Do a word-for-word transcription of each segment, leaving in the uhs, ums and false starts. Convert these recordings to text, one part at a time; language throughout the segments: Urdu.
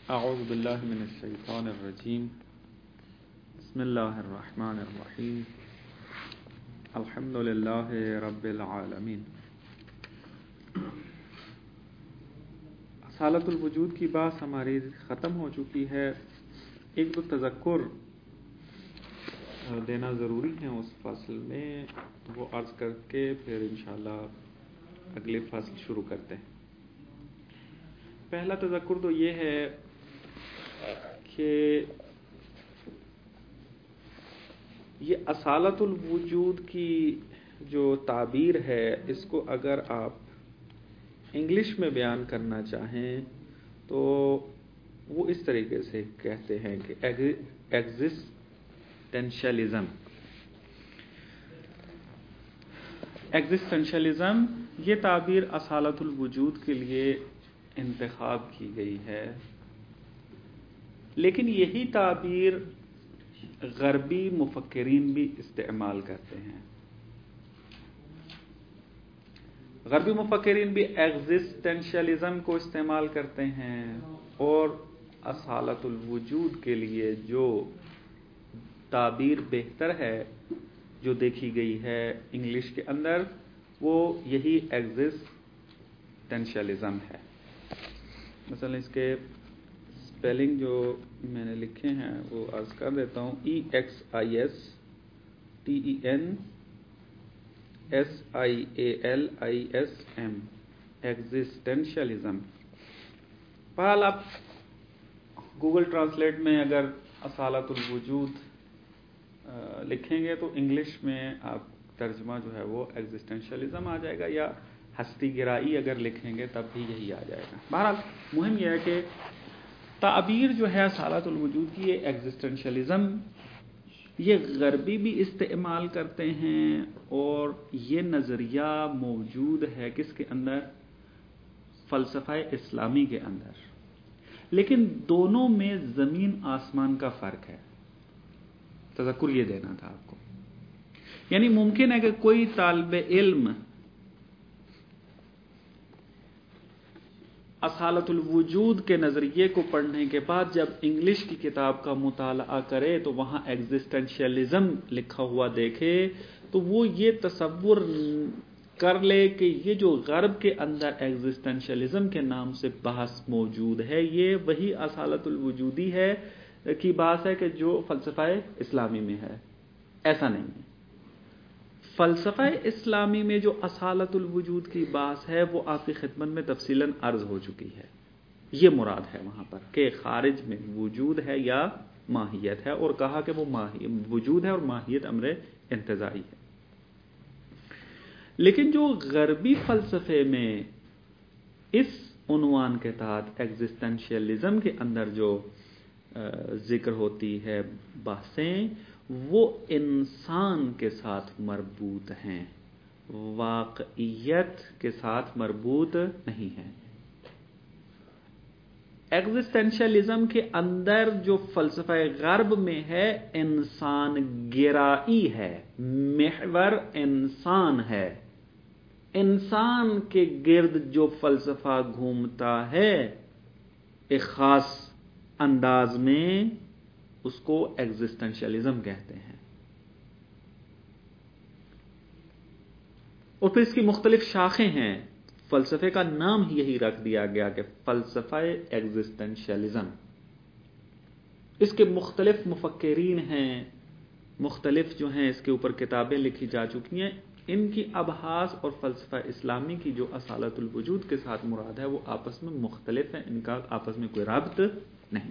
اعوذ باللہ من الشیطان الرجیم بسم اللہ الرحمن الرحیم الحمد للہ رب العالمین. اصالۃ الوجود کی بات ہماری ختم ہو چکی ہے. ایک دو تذکر دینا ضروری ہے اس فصل میں، وہ عرض کر کے پھر انشاءاللہ اگلے فصل شروع کرتے ہیں. پہلا تذکر تو یہ ہے کہ یہ اصالۃ الوجود کی جو تعبیر ہے اس کو اگر آپ انگلش میں بیان کرنا چاہیں تو وہ اس طریقے سے کہتے ہیں کہ ایگزسٹینشلزم. ایگزسٹینشلزم یہ تعبیر اصالۃ الوجود کے لیے انتخاب کی گئی ہے، لیکن یہی تعبیر غربی مفکرین بھی استعمال کرتے ہیں. غربی مفکرین بھی ایگزسٹینشلزم کو استعمال کرتے ہیں اور اصالۃ الوجود کے لیے جو تعبیر بہتر ہے جو دیکھی گئی ہے انگلش کے اندر وہ یہی ایگزسٹینشلزم ہے. مثلا اس کے اسپیلنگ جو میں نے لکھے ہیں وہ عرض کر دیتا ہوں. E X I S T E N S I A L I S M existentialism. بہرحال آپ گوگل ٹرانسلیٹ میں اگر اصالۃ الوجود لکھیں گے تو انگلش میں آپ ترجمہ جو ہے وہ ایگزسٹینشلزم آ جائے گا، یا ہستی گرائی اگر لکھیں گے تب بھی یہی آ جائے گا. بہرحال مہم یہ ہے کہ تعبیر جو ہے اصالۃ الوجود کی یہ ایگزسٹینشلزم یہ غربی بھی استعمال کرتے ہیں اور یہ نظریہ موجود ہے کس کے اندر؟ فلسفہ اسلامی کے اندر. لیکن دونوں میں زمین آسمان کا فرق ہے. تذکر یہ دینا تھا آپ کو. یعنی ممکن ہے کہ کوئی طالب علم اصالۃ الوجود کے نظریے کو پڑھنے کے بعد جب انگلش کی کتاب کا مطالعہ کرے تو وہاں ایگزسٹینشلزم لکھا ہوا دیکھے تو وہ یہ تصور کر لے کہ یہ جو غرب کے اندر ایگزسٹینشلزم کے نام سے بحث موجود ہے یہ وہی اصالۃ الوجودی ہے کی بات ہے کہ جو فلسفہ اسلامی میں ہے. ایسا نہیں ہے. فلسفہ اسلامی میں جو اصالۃ الوجود کی بات ہے وہ آپ کی خدمت میں تفصیلاً عرض ہو چکی ہے. یہ مراد ہے وہاں پر کہ خارج میں وجود ہے یا ماہیت ہے، اور کہا کہ وہ وجود ہے اور ماہیت امر انتزاعی ہے. لیکن جو غربی فلسفے میں اس عنوان کے تحت ایگزسٹینشلزم کے اندر جو ذکر ہوتی ہے بحثیں وہ انسان کے ساتھ مربوط ہیں، واقعیت کے ساتھ مربوط نہیں ہیں. ایگزسٹینشلزم کے اندر جو فلسفہ غرب میں ہے انسان گرائی ہے، محور انسان ہے. انسان کے گرد جو فلسفہ گھومتا ہے ایک خاص انداز میں اس کو ایگزسٹینشلزم کہتے ہیں. اور پھر اس کی مختلف شاخیں ہیں. فلسفے کا نام ہی یہی رکھ دیا گیا کہ فلسفہ ایگزسٹینشلزم. اس کے مختلف مفکرین ہیں، مختلف جو ہیں اس کے اوپر کتابیں لکھی جا چکی ہیں. ان کی ابحاث اور فلسفہ اسلامی کی جو اصالۃ الوجود کے ساتھ مراد ہے وہ آپس میں مختلف ہیں، ان کا آپس میں کوئی رابط نہیں.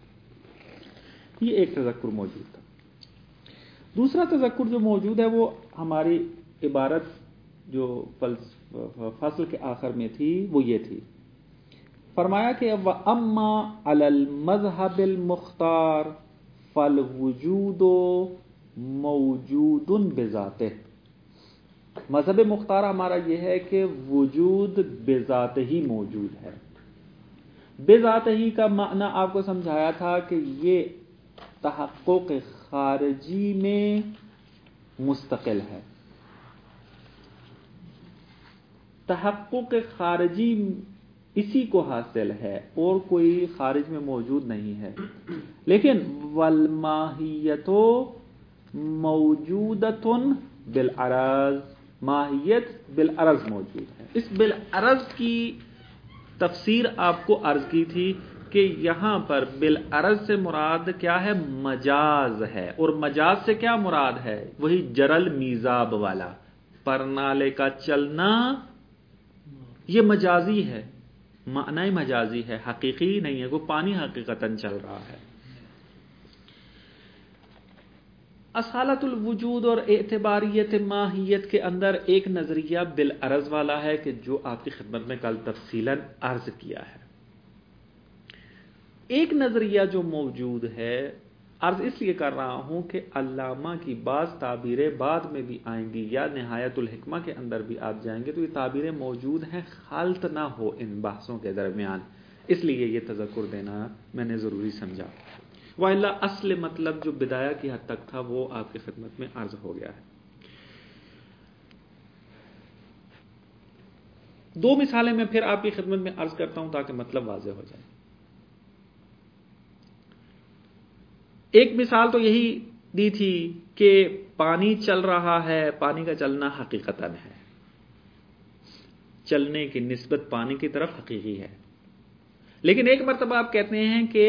یہ ایک تذکر موجود تھا. دوسرا تذکر جو موجود ہے وہ ہماری عبارت جو فصل کے آخر میں تھی وہ یہ تھی. فرمایا کہ وَأَمَّا عَلَى الْمَذْهَبِ الْمُخْتَارِ فَالْوُجُودُ مَوْجُودٌ بِذَاتِهِ. مذہب مختار ہمارا یہ ہے کہ وجود بذات ہی موجود ہے. بذات ہی کا معنی آپ کو سمجھایا تھا کہ یہ تحقق خارجی میں مستقل ہے. تحقق خارجی اسی کو حاصل ہے اور کوئی خارج میں موجود نہیں ہے. لیکن والماہیت موجودۃ بالعرض، ماہیت بالعرض موجود ہے. اس بالعرض کی تفسیر آپ کو عرض کی تھی کہ یہاں پر بالعرض سے مراد کیا ہے؟ مجاز ہے. اور مجاز سے کیا مراد ہے؟ وہی جرل میزاب والا پرنالے کا چلنا، یہ مجازی ہے، معنی مجازی ہے، حقیقی نہیں ہے. کوئی پانی حقیقتاً چل رہا ہے. اصالت الوجود اور اعتباریت ماہیت کے اندر ایک نظریہ بالعرض والا ہے کہ جو آپ کی خدمت میں کل تفصیلاً عرض کیا ہے. ایک نظریہ جو موجود ہے، عرض اس لیے کر رہا ہوں کہ علامہ کی بعض تعبیریں بعد میں بھی آئیں گی یا نہایت الحکمہ کے اندر بھی آپ جائیں گے تو یہ تعبیریں موجود ہیں، خلط نہ ہو ان بحثوں کے درمیان، اس لیے یہ تذکر دینا میں نے ضروری سمجھا. وإلا اصل مطلب جو بدایہ کی حد تک تھا وہ آپ کی خدمت میں عرض ہو گیا ہے. دو مثالیں میں پھر آپ کی خدمت میں عرض کرتا ہوں تاکہ مطلب واضح ہو جائے. ایک مثال تو یہی دی تھی کہ پانی چل رہا ہے، پانی کا چلنا حقیقتاً ہے، چلنے کی نسبت پانی کی طرف حقیقی ہے. لیکن ایک مرتبہ آپ کہتے ہیں کہ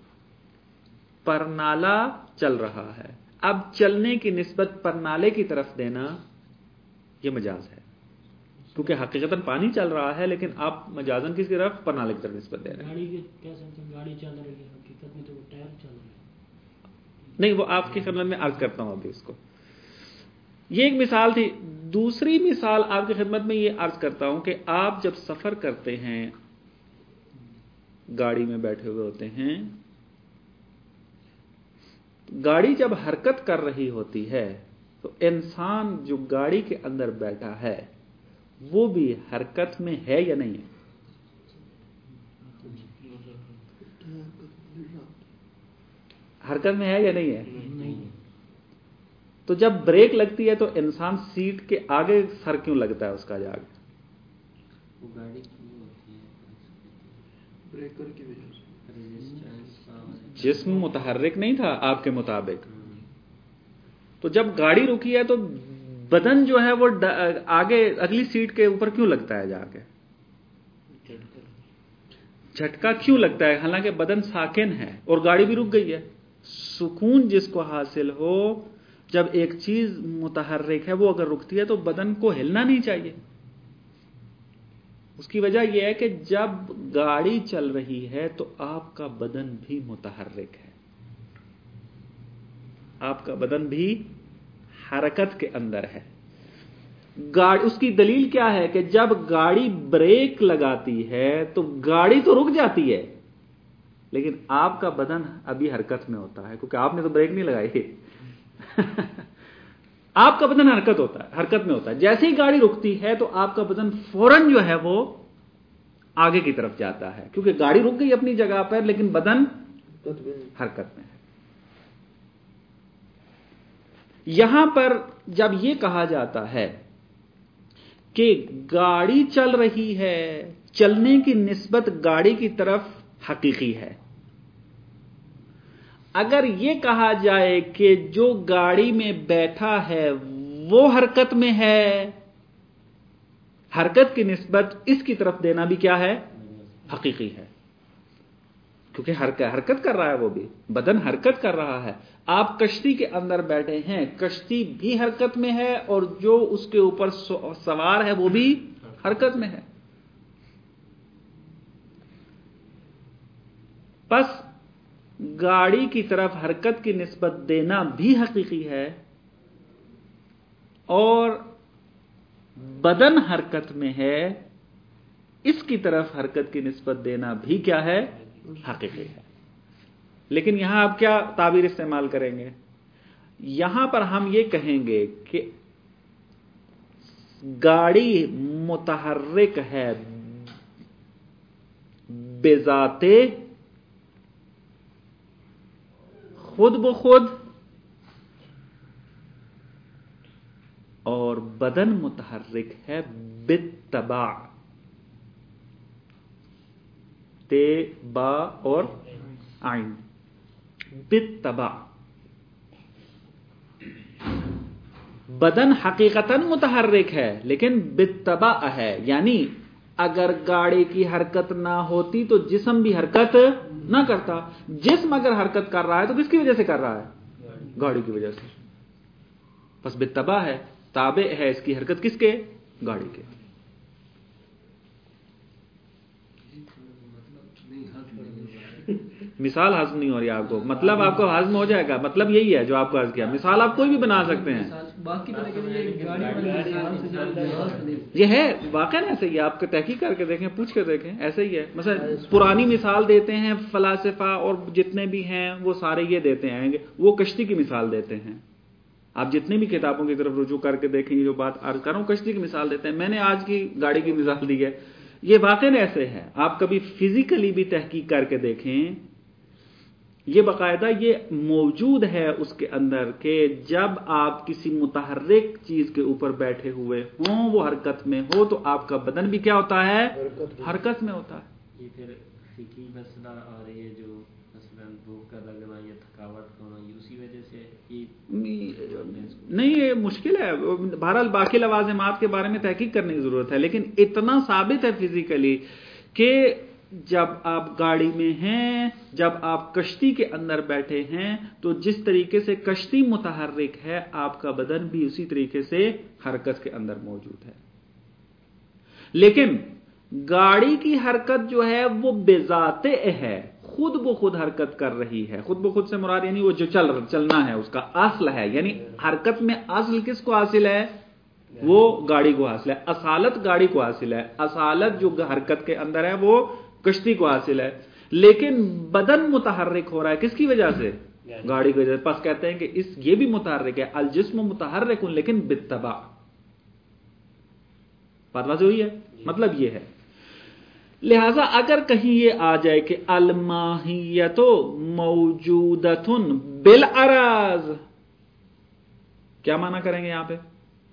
پرنالہ چل رہا ہے، اب چلنے کی نسبت پرنالے کی طرف دینا یہ مجاز ہے، کیونکہ حقیقتاً پانی چل رہا ہے لیکن آپ مجازاً کس کی طرف؟ پرنالے کی طرف نسبت دے رہے ہیں. گاڑی چل رہی ہے، حقیقت میں تو وہ ٹائر چل رہا ہے. نہیں، وہ آپ کی خدمت میں عرض کرتا ہوں ابھی اس کو. یہ ایک مثال تھی. دوسری مثال آپ کی خدمت میں یہ عرض کرتا ہوں کہ آپ جب سفر کرتے ہیں، گاڑی میں بیٹھے ہوئے ہوتے ہیں، گاڑی جب حرکت کر رہی ہوتی ہے تو انسان جو گاڑی کے اندر بیٹھا ہے وہ بھی حرکت میں ہے یا نہیں ہے؟ حرکت میں ہے یا نہیں ہے؟ تو جب بریک لگتی ہے تو انسان سیٹ کے آگے سر کیوں لگتا ہے اس کا جا کے؟ وہ گاڑی کیوں ہوتی ہے؟ بریکر کی وجہ سے. جسم متحرک نہیں تھا آپ کے مطابق، تو جب گاڑی رکی ہے تو بدن جو ہے وہ آگے اگلی سیٹ کے اوپر کیوں لگتا ہے جا کے؟ جھٹکا کیوں لگتا ہے حالانکہ بدن ساکن ہے اور گاڑی بھی رک گئی ہے؟ سکون جس کو حاصل ہو، جب ایک چیز متحرک ہے وہ اگر رکتی ہے تو بدن کو ہلنا نہیں چاہیے. اس کی وجہ یہ ہے کہ جب گاڑی چل رہی ہے تو آپ کا بدن بھی متحرک ہے، آپ کا بدن بھی حرکت کے اندر ہے. گاڑی، اس کی دلیل کیا ہے کہ جب گاڑی بریک لگاتی ہے تو گاڑی تو رک جاتی ہے لیکن آپ کا بدن ابھی حرکت میں ہوتا ہے، کیونکہ آپ نے تو بریک نہیں لگائی. آپ کا بدن حرکت ہوتا ہے، حرکت میں ہوتا ہے. جیسے ہی گاڑی رکتی ہے تو آپ کا بدن فوراً جو ہے وہ آگے کی طرف جاتا ہے، کیونکہ گاڑی رک گئی اپنی جگہ پر لیکن بدن حرکت میں ہے. یہاں پر جب یہ کہا جاتا ہے کہ گاڑی چل رہی ہے، چلنے کی نسبت گاڑی کی طرف حقیقی ہے. اگر یہ کہا جائے کہ جو گاڑی میں بیٹھا ہے وہ حرکت میں ہے، حرکت کی نسبت اس کی طرف دینا بھی کیا ہے؟ حقیقی ہے، کیونکہ حرکت کر رہا ہے، وہ بھی بدن حرکت کر رہا ہے. آپ کشتی کے اندر بیٹھے ہیں، کشتی بھی حرکت میں ہے اور جو اس کے اوپر سوار ہے وہ بھی حرکت میں ہے. پس گاڑی کی طرف حرکت کی نسبت دینا بھی حقیقی ہے اور بدن حرکت میں ہے اس کی طرف حرکت کی نسبت دینا بھی کیا ہے؟ حقیقی ہے. لیکن یہاں آپ کیا تعبیر استعمال کریں گے؟ یہاں پر ہم یہ کہیں گے کہ گاڑی متحرک ہے بذات خود بخود اور بدن متحرک ہے بالتبع. تے با اور عین. بالتبع بدن حقیقتاً متحرک ہے لیکن بالتبع ہے، یعنی اگر گاڑی کی حرکت نہ ہوتی تو جسم بھی حرکت نہ کرتا. جسم اگر حرکت کر رہا ہے تو کس کی وجہ سے کر رہا ہے؟ گاڑی کی وجہ سے. بس بالتبع ہے، تابع ہے اس کی حرکت کس کے؟ گاڑی کے. مثال ہضم نہیں ہو رہی آپ کو، مطلب آپ کو ہضم ہو جائے گا. مطلب یہی ہے جو آپ کو عرض کیا. مثال آپ کوئی بھی بنا سکتے ہیں. یہ ہے واقعا ایسے ہی، آپ کو تحقیق کر کے دیکھیں، پوچھ کے دیکھیں، ایسے ہی ہے. مثلا پرانی مثال دیتے ہیں فلاسفہ اور جتنے بھی ہیں وہ سارے یہ دیتے ہیں، وہ کشتی کی مثال دیتے ہیں. آپ جتنی بھی کتابوں کی طرف رجوع کر کے دیکھیں، یہ جو بات عرض کر رہا ہوں کشتی کی مثال دیتے ہیں. میں نے آج کی گاڑی کی مثال دی ہے. یہ واقعا ایسے ہے. آپ کبھی فزیکلی بھی تحقیق کر کے دیکھیں، یہ باقاعدہ یہ موجود ہے اس کے اندر کہ جب آپ کسی متحرک چیز کے اوپر بیٹھے ہوئے ہوں، وہ حرکت میں ہو، تو آپ کا بدن بھی کیا ہوتا ہے؟ حرکت میں ہوتا ہے. یہ پھر فقہی مسئلہ آ رہی ہے جو مثلا بھوک کا لگنا یا تھکاوٹ کا ہونا، یہ اسی وجہ سے نہیں. یہ مشکل ہے. بہرحال باقی لوازمات کے بارے میں تحقیق کرنے کی ضرورت ہے، لیکن اتنا ثابت ہے فزیکلی کہ جب آپ گاڑی میں ہیں، جب آپ کشتی کے اندر بیٹھے ہیں، تو جس طریقے سے کشتی متحرک ہے، آپ کا بدن بھی اسی طریقے سے حرکت کے اندر موجود ہے. لیکن گاڑی کی حرکت جو ہے وہ بذات ہے، خود بخود حرکت کر رہی ہے. خود بخود سے مراد یعنی وہ جو چل چلنا ہے اس کا اصل ہے، یعنی حرکت میں اصل کس کو حاصل ہے؟ وہ گاڑی کو حاصل ہے. اصالت گاڑی کو حاصل ہے. اصالت جو حرکت کے اندر ہے وہ کشتی کو حاصل ہے. لیکن بدن متحرک ہو رہا ہے کس کی وجہ سے؟ گاڑی کی وجہ سے. پس کہتے ہیں کہ اس یہ بھی متحرک ہے. الجسم متحرک لیکن بالتبع. بات واضح ہوئی ہے؟ مطلب یہ ہے. لہذا اگر کہیں یہ آ جائے کہ الماہیت موجودۃ بالعرض، کیا معنی کریں گے یہاں پہ؟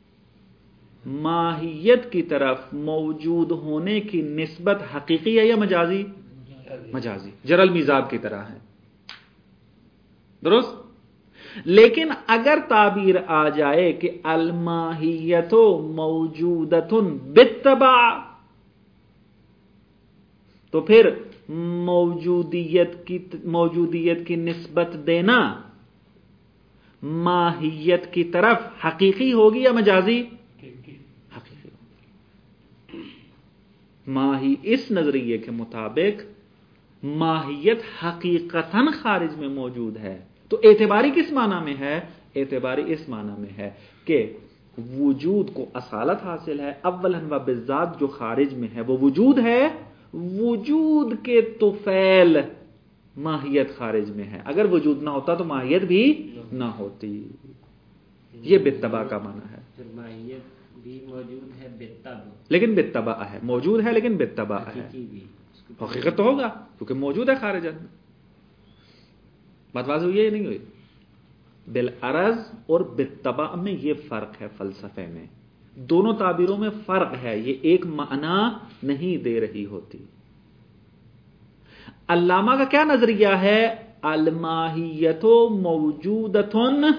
ماہیت کی طرف موجود ہونے کی نسبت حقیقی ہے یا مجازی؟ مجازی. جرل میزاب کی طرح ہے. درست. لیکن اگر تعبیر آ جائے کہ الماہیت موجودۃ بالتبع، تو پھر موجودیت کی موجودیت کی نسبت دینا ماہیت کی طرف حقیقی ہوگی یا مجازی؟ حقیقی. ماہی اس نظریے کے مطابق ماہیت حقیقتاً خارج میں موجود ہے. تو اعتباری کس معنی میں ہے؟ اعتباری اس معنی میں ہے کہ وجود کو اصالت حاصل ہے. اولاً و بالذات جو خارج میں ہے وہ وجود ہے. وجود کے طفیل ماہیت خارج میں ہے. اگر وجود نہ ہوتا تو ماہیت بھی نہ ہوتی. یہ بالتبع کا معنی ہے. پھر ماہیت بھی موجود ہے بالتبع، لیکن بالتبع ہے. موجود ہے لیکن بالتبع ہے. حقیقت تو ہوگا کیونکہ موجود ہے خارج میں. بات واضح ہوئی ہے یا نہیں ہوئی؟ بالعرض اور بالتبع میں یہ فرق ہے. فلسفے میں دونوں تعبیروں میں فرق ہے. یہ ایک معنی نہیں دے رہی ہوتی. علامہ کا کیا نظریہ ہے؟ الماہیت موجودۃ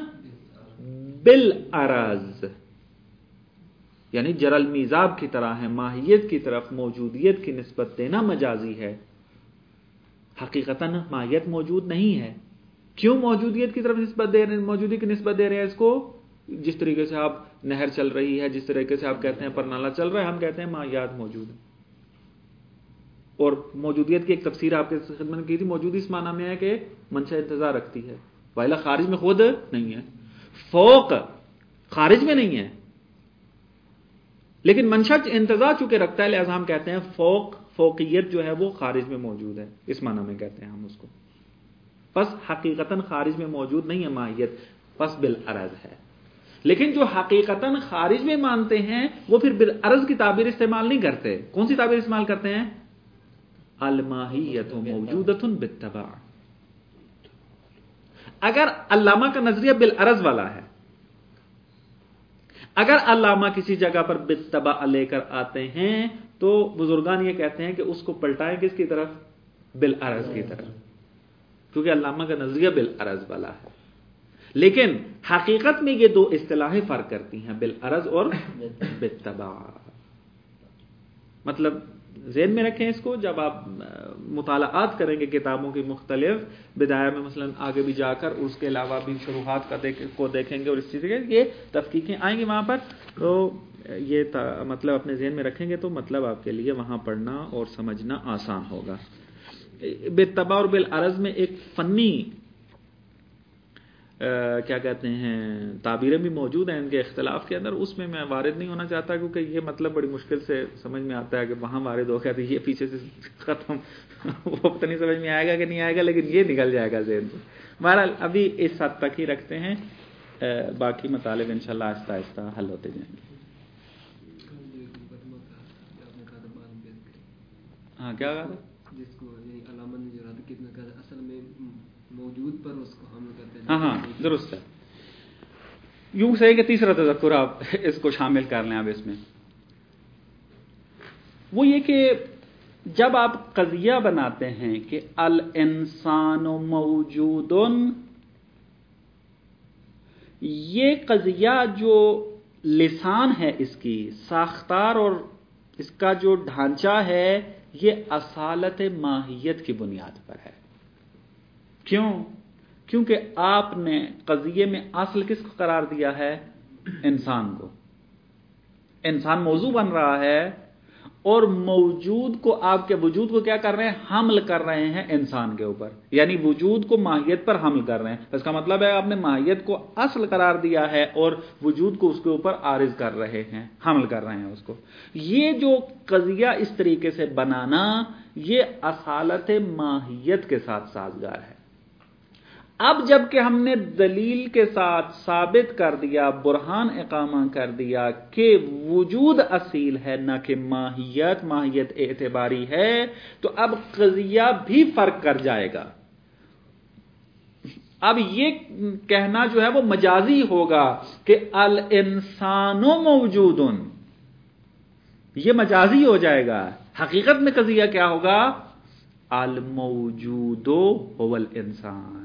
بالعرض، یعنی جرل میزاب کی طرح ہے. ماہیت کی طرف موجودیت کی نسبت دینا مجازی ہے. حقیقتاً ماہیت موجود نہیں ہے. کیوں موجودیت کی طرف نسبت دے رہے ہیں؟ موجودی کی نسبت دے رہے ہیں اس کو. جس طریقے سے آپ نہر چل رہی ہے، جس طریقے سے آپ کہتے ہیں پرنالا چل رہا ہے، ہم کہتے ہیں ماہیات موجود ہیں. اور موجودیت کی ایک تفسیر آپ کے خدمت میں کی تھی. موجودی اس معنی میں ہے کہ منشا انتظار رکھتی ہے، وائلہ خارج میں خود نہیں ہے. فوق خارج میں نہیں ہے لیکن منشا انتظار چونکہ رکھتا ہے، لہذا ہم کہتے ہیں فوق فوقیت جو ہے وہ خارج میں موجود ہے. اس معنی میں کہتے ہیں ہم اس کو. پس حقیقتاً خارج میں موجود نہیں ہے ماہیت، پس بالعرض ہے. لیکن جو حقیقتاً خارج میں مانتے ہیں وہ پھر بالعرض کی تعبیر استعمال نہیں کرتے. کون سی تعبیر استعمال کرتے ہیں؟ الماہیت موجودۃ بالتبع. اگر علامہ کا نظریہ بالعرض والا ہے، اگر علامہ کسی جگہ پر بالتبع لے کر آتے ہیں تو بزرگان یہ کہتے ہیں کہ اس کو پلٹائیں کس کی طرف؟ بالعرض کی طرف، کیونکہ علامہ کا نظریہ بالعرض والا ہے. لیکن حقیقت میں یہ دو اصطلاحیں فرق کرتی ہیں، بالعرض اور بالتبع. مطلب ذہن میں رکھیں اس کو، جب آپ مطالعات کریں گے کتابوں کی مختلف بدایہ میں مثلا آگے بھی جا کر، اس کے علاوہ بھی شروحات کا دیکھ کو دیکھیں گے اور اس چیز کے یہ تفقیقیں آئیں گی وہاں پر، تو یہ مطلب اپنے ذہن میں رکھیں گے تو مطلب آپ کے لیے وہاں پڑھنا اور سمجھنا آسان ہوگا. بالتبع اور بالعرض میں ایک فنی کیا کہتے ہیں تعبیریں بھی موجود ہیں ان کے اختلاف کے اندر، اس میں میں وارد نہیں ہونا چاہتا کیونکہ یہ مطلب بڑی مشکل سے سمجھ میں آتا ہے کہ وہاں وارد ہو گیا تو یہ پیچھے سے ختم، وہ پتہ نہیں سمجھ میں آئے گا کہ نہیں آئے گا، لیکن یہ نکل جائے گا ذہن سے. بہرحال ابھی اس حد تک ہی رکھتے ہیں، باقی مطالب انشاءاللہ آہستہ آہستہ حل ہوتے جائیں گے. ہاں کیا کہا تھا؟ جس کو علامہ نے جو رد کتنا کہا اصل میں موجود پر اس کو ہم کرتے ہیں. ہاں ہاں درست ہے. یوں صحیح کہ تیسرا تذکر آپ اس کو شامل کر لیں اب اس میں، وہ یہ کہ جب آپ قضیہ بناتے ہیں کہ الانسان موجود، یہ قضیہ جو لسان ہے اس کی ساختار اور اس کا جو ڈھانچہ ہے یہ اصالت ماہیت کی بنیاد پر ہے. کیوں؟ کیونکہ آپ نے قضیے میں اصل کس کو قرار دیا ہے؟ انسان کو. انسان موضوع بن رہا ہے اور موجود کو، آپ کے وجود کو کیا کر رہے ہیں؟ حمل کر رہے ہیں انسان کے اوپر، یعنی وجود کو ماہیت پر حمل کر رہے ہیں. اس کا مطلب ہے آپ نے ماہیت کو اصل قرار دیا ہے اور وجود کو اس کے اوپر عارض کر رہے ہیں، حمل کر رہے ہیں اس کو. یہ جو قضیہ اس طریقے سے بنانا یہ اصالت ماہیت کے ساتھ سازگار ہے. اب جب کہ ہم نے دلیل کے ساتھ ثابت کر دیا، برہان اقامہ کر دیا کہ وجود اصیل ہے نہ کہ ماہیت، ماہیت اعتباری ہے، تو اب قضیہ بھی فرق کر جائے گا. اب یہ کہنا جو ہے وہ مجازی ہوگا کہ الانسان موجود، یہ مجازی ہو جائے گا. حقیقت میں قضیہ کیا ہوگا؟ الموجود هو الانسان.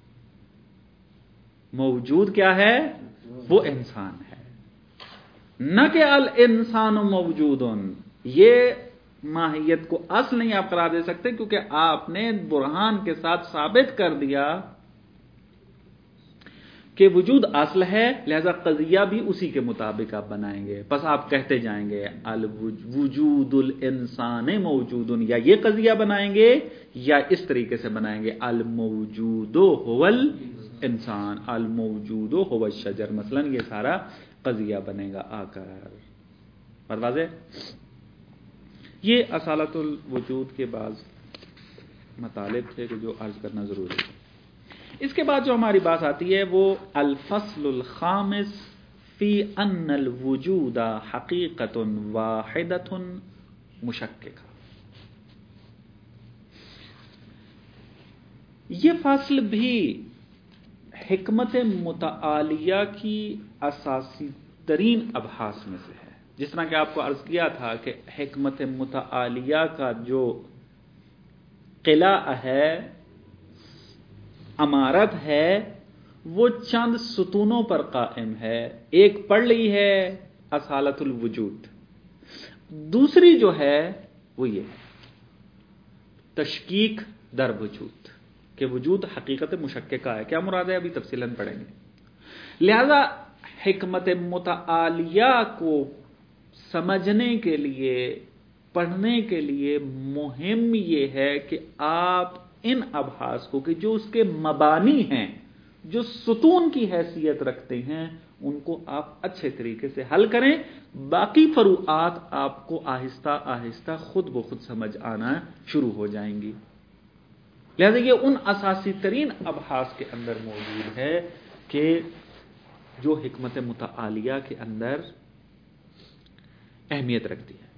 موجود کیا ہے؟ وہ انسان ہے، نہ کہ الانسان موجود. یہ ماہیت کو اصل نہیں آپ قرار دے سکتے کیونکہ آپ نے برہان کے ساتھ ثابت کر دیا کہ وجود اصل ہے، لہذا قضیہ بھی اسی کے مطابق آپ بنائیں گے. بس آپ کہتے جائیں گے الوجود الانسان موجود، یا یہ قضیہ بنائیں گے یا اس طریقے سے بنائیں گے الموجود هو الانسان، الموجود هو الشجر، مثلا یہ سارا قضیہ بنے گا آ کر. اور واضح یہ اصالت الوجود کے بعض مطالب تھے کہ جو عرض کرنا ضروری ہے. اس کے بعد جو ہماری بات آتی ہے وہ الفصل الخامس فی ان الوجود حقیقت واحدۃ مشککہ. یہ فصل بھی حکمت متعالیہ کی اساسی ترین ابحاث میں سے ہے. جس طرح کہ آپ کو عرض کیا تھا کہ حکمت متعالیہ کا جو قلعہ ہے، عمارت ہے، وہ چند ستونوں پر قائم ہے. ایک پڑھ لی ہے اصالت الوجود، دوسری جو ہے وہ یہ تشکیک در وجود کہ وجود حقیقت مشککہ ہے. کیا مراد ہے ابھی تفصیلاً پڑھیں گے. لہذا حکمت متعالیہ کو سمجھنے کے لیے، پڑھنے کے لیے مہم یہ ہے کہ آپ ان ابحاث کو کہ جو اس کے مبانی ہیں، جو ستون کی حیثیت رکھتے ہیں، ان کو آپ اچھے طریقے سے حل کریں. باقی فروعات آپ کو آہستہ آہستہ خود بخود سمجھ آنا شروع ہو جائیں گی. لہذا یہ ان اساسی ترین ابحاث کے اندر موجود ہے کہ جو حکمت متعالیہ کے اندر اہمیت رکھتی ہے.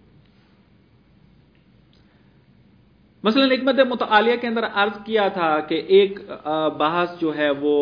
مثلا حکمت متعالیہ کے اندر عرض کیا تھا کہ ایک بحث جو ہے وہ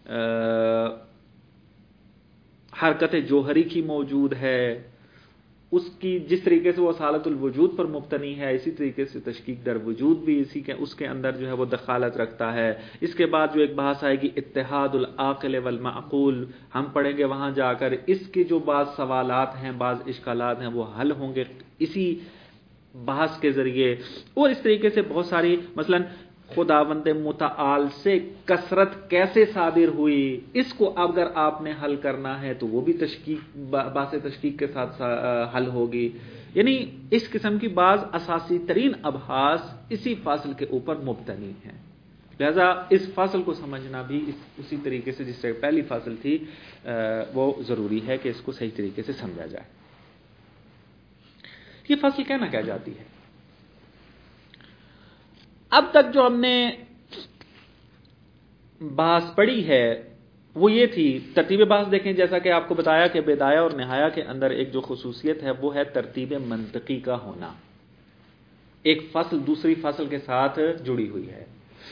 حرکت جوہری کی موجود ہے، اس کی جس طریقے سے وہ اصالت الوجود پر مبتنی ہے، اسی طریقے سے تشکیک در وجود بھی اسی کے اس کے اندر جو ہے وہ دخالت رکھتا ہے. اس کے بعد جو ایک بحث آئے گی اتحاد العاقل والمعقول، ہم پڑھیں گے وہاں جا کر. اس کے جو بعض سوالات ہیں، بعض اشکالات ہیں، وہ حل ہوں گے اسی بحث کے ذریعے. اور اس طریقے سے بہت ساری، مثلا خداوند متعال سے کثرت کیسے صادر ہوئی، اس کو اگر آپ نے حل کرنا ہے تو وہ بھی تشکیک باس تشکیک کے ساتھ حل ہوگی. یعنی اس قسم کی بعض اساسی ترین ابحاث اسی فصل کے اوپر مبتنی ہیں. لہذا اس فصل کو سمجھنا بھی اس اسی طریقے سے جس سے پہلی فصل تھی وہ ضروری ہے کہ اس کو صحیح طریقے سے سمجھا جائے. یہ فصل کہنا کیا جاتی ہے؟ اب تک جو ہم نے بحث پڑھی ہے وہ یہ تھی، ترتیب بحث دیکھیں، جیسا کہ آپ کو بتایا کہ بدایہ اور نہایہ کے اندر ایک جو خصوصیت ہے وہ ہے ترتیب منطقی کا ہونا. ایک فصل دوسری فصل کے ساتھ جڑی ہوئی ہے.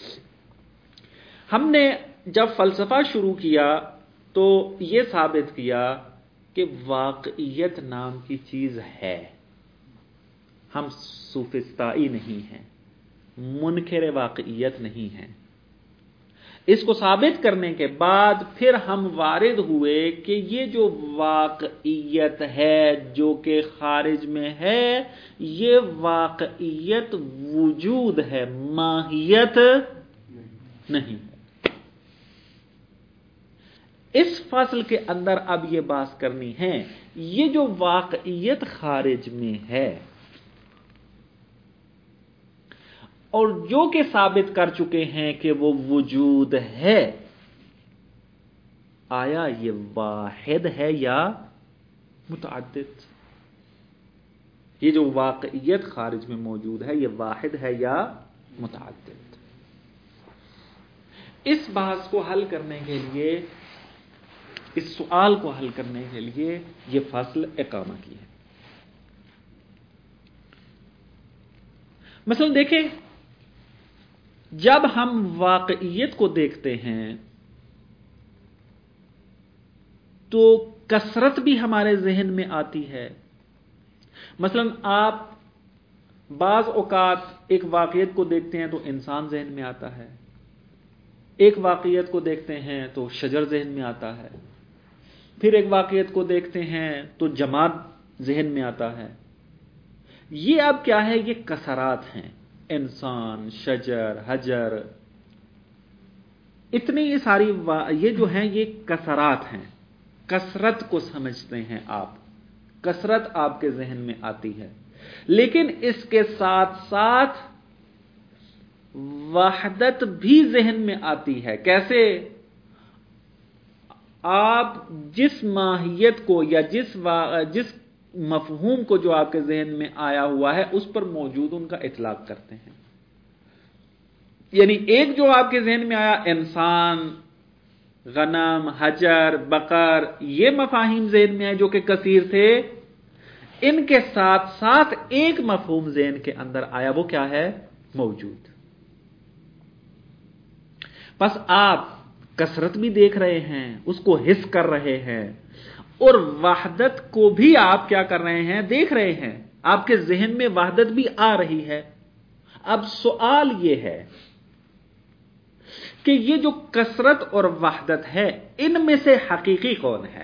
ہم نے جب فلسفہ شروع کیا تو یہ ثابت کیا کہ واقعیت نام کی چیز ہے. ہم سوفسطائی نہیں ہیں، منکر واقعیت نہیں ہیں. اس کو ثابت کرنے کے بعد پھر ہم وارد ہوئے کہ یہ جو واقعیت ہے جو کہ خارج میں ہے، یہ واقعیت وجود ہے، ماہیت نہیں. اس فصل کے اندر اب یہ بات کرنی ہے، یہ جو واقعیت خارج میں ہے اور جو کہ ثابت کر چکے ہیں کہ وہ وجود ہے، آیا یہ واحد ہے یا متعدد؟ یہ جو واقعیت خارج میں موجود ہے یہ واحد ہے یا متعدد؟ اس بحث کو حل کرنے کے لیے، اس سوال کو حل کرنے کے لیے یہ فصل اقامہ کی ہے. مثلا دیکھیں، جب ہم واقعیت کو دیکھتے ہیں تو کثرت بھی ہمارے ذہن میں آتی ہے. مثلا آپ بعض اوقات ایک واقعیت کو دیکھتے ہیں تو انسان ذہن میں آتا ہے، ایک واقعیت کو دیکھتے ہیں تو شجر ذہن میں آتا ہے، پھر ایک واقعیت کو دیکھتے ہیں تو جماد ذہن میں آتا ہے. یہ اب کیا ہے؟ یہ کثرات ہیں. انسان، شجر، حجر، اتنی یہ ساری یہ جو ہیں یہ کثرات ہیں. کثرت کو سمجھتے ہیں آپ، کثرت آپ کے ذہن میں آتی ہے. لیکن اس کے ساتھ ساتھ وحدت بھی ذہن میں آتی ہے. کیسے؟ آپ جس ماہیت کو یا جس جس مفہوم کو جو آپ کے ذہن میں آیا ہوا ہے اس پر موجود ان کا اطلاق کرتے ہیں. یعنی ایک جو آپ کے ذہن میں آیا، انسان، غنم، حجر، بقر، یہ مفاہیم ذہن میں آئے جو کہ کثیر تھے. ان کے ساتھ ساتھ ایک مفہوم ذہن کے اندر آیا، وہ کیا ہے؟ موجود. بس آپ کثرت بھی دیکھ رہے ہیں، اس کو حس کر رہے ہیں، اور وحدت کو بھی آپ کیا کر رہے ہیں؟ دیکھ رہے ہیں. آپ کے ذہن میں وحدت بھی آ رہی ہے. اب سوال یہ ہے کہ یہ جو کثرت اور وحدت ہے، ان میں سے حقیقی کون ہے؟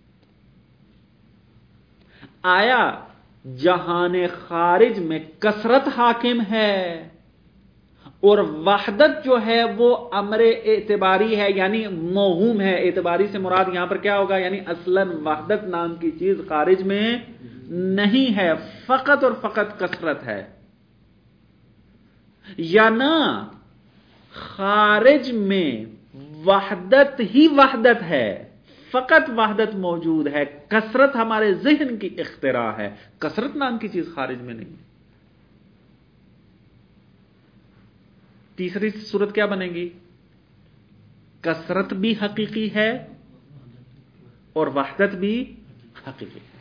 آیا جہان خارج میں کثرت حاکم ہے اور وحدت جو ہے وہ امر اعتباری ہے، یعنی موہوم ہے؟ اعتباری سے مراد یہاں پر کیا ہوگا؟ یعنی اصلاً وحدت نام کی چیز خارج میں نہیں ہے، فقط اور فقط کثرت ہے. یا نہ خارج میں وحدت ہی وحدت ہے، فقط وحدت موجود ہے، کثرت ہمارے ذہن کی اختراع ہے، کثرت نام کی چیز خارج میں نہیں. تیسری صورت کیا بنے گی؟ کثرت بھی حقیقی ہے اور وحدت بھی حقیقی ہے.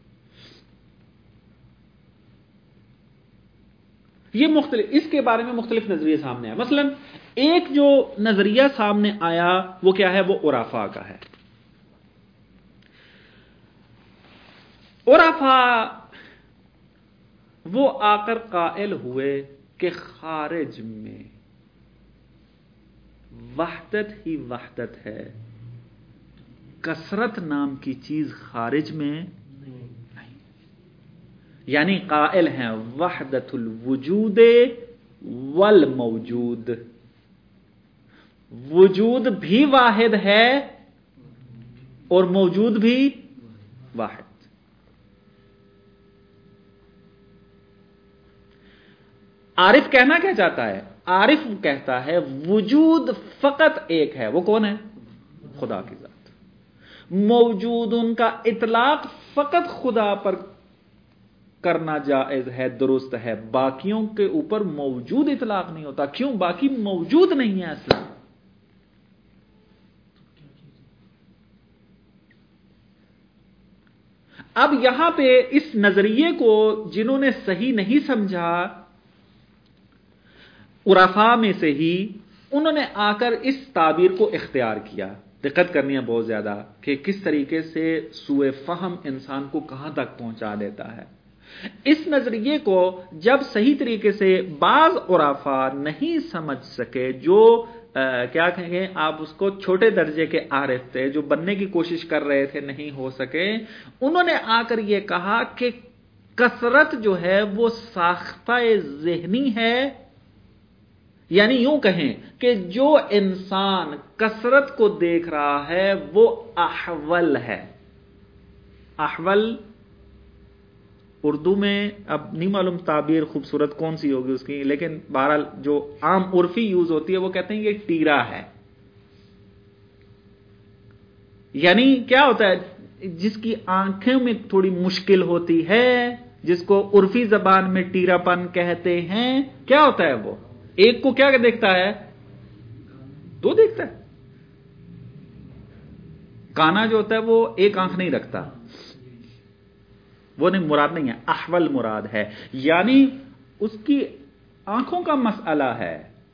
یہ مختلف، اس کے بارے میں مختلف نظریے سامنے آئے. مثلا ایک جو نظریہ سامنے آیا وہ کیا ہے؟ وہ عرفاء کا ہے. उराफा वो आकर कायल हुए कि खारिज में वहदत ही वहदत है, कसरत नाम की चीज खारिज में नहीं। यानी कायल हैं वहदतुल वजूदे वल मौजूद, वजूद भी वाहिद है और मौजूद भी वाहिद। आरिफ कहना क्या चाहता है? आरिफ कहता है वजूद फकत एक है, वो कौन है? खुदा की जात। मौजूद उनका इतलाक फकत खुदा पर करना जायज है, दुरुस्त है, बाकियों के ऊपर मौजूद इतलाक नहीं होता। क्यों? बाकी मौजूद नहीं है असला। अब यहां पे इस नजरिए को जिन्होंने सही नहीं समझा उराफा में से ही, उन्होंने आकर इस ताबीर को इख्तियार किया। दिक्कत करनी है बहुत ज्यादा कि किस तरीके से सुए फहम इंसान को कहां तक पहुंचा देता है। इस नजरिए को जब सही तरीके से बाज उराफा नहीं समझ सके, जो आ, क्या कहेंगे आप उसको, छोटे दर्जे के आरिफ थे, जो बनने की कोशिश कर रहे थे, नहीं हो सके, उन्होंने आकर यह कहा कि कसरत जो है वो साख्ता-ए ज़हनी है। यानी यूं कहें कि जो इंसान कसरत को देख रहा है वो अहवल है। अहवल उर्दू में अब नहीं मालूम ताबीर खूबसूरत कौन सी होगी उसकी, लेकिन बहरहाल जो आम उर्फी यूज होती है वो कहते हैं ये टीरा है। यानी क्या होता है? जिसकी आंखें में थोड़ी मुश्किल होती है, जिसको उर्फी जबान में टीरापन कहते हैं, क्या होता है? वो एक को क्या देखता है? दो देखता है। काना जो होता है वो एक आंख नहीं रखता, वो नहीं, मुराद नहीं है, अहवल मुराद है। यानी उसकी आंखों का मसला है,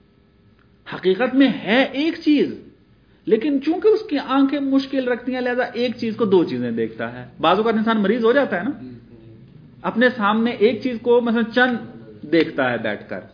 हकीकत में है एक चीज, लेकिन चूंकि उसकी आंखें मुश्किल रखती हैं लिहाजा एक चीज को दो चीजें देखता है। बाजू का इंसान मरीज हो जाता है ना, अपने सामने एक चीज को मतलब चंद देखता है बैठकर,